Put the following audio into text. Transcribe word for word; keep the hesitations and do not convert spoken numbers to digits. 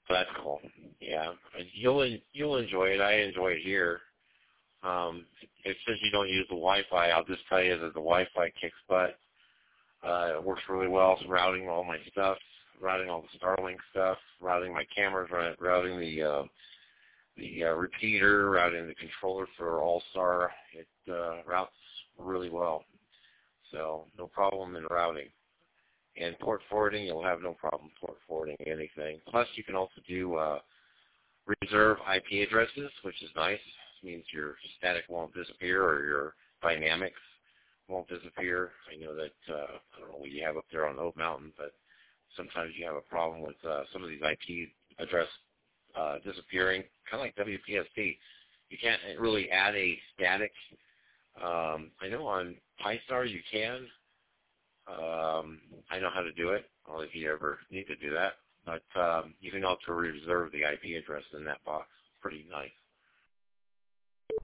That's cool. Yeah, you'll you'll enjoy it. I enjoy it here. Um, it says you don't use the Wi-Fi. I'll just tell you that the Wi-Fi kicks butt. Uh, it works really well. So routing all my stuff, routing all the Starlink stuff, routing my cameras, routing the uh, the uh, repeater, routing the controller for All-Star. It uh, routes really well. So no problem in routing. And port forwarding, you'll have no problem port forwarding anything. Plus, you can also do uh, reserve I P addresses, which is nice. It means your static won't disappear or your dynamics won't disappear. I know that, uh, I don't know what you have up there on Oak Mountain, but sometimes you have a problem with uh, some of these I P address uh, disappearing, kind of like W P S T. You can't really add a static. Um, I know on Pi-Star you can. Um, I know how to do it, well, if you ever need to do that. But um, you can also reserve the I P address in that box. Pretty nice.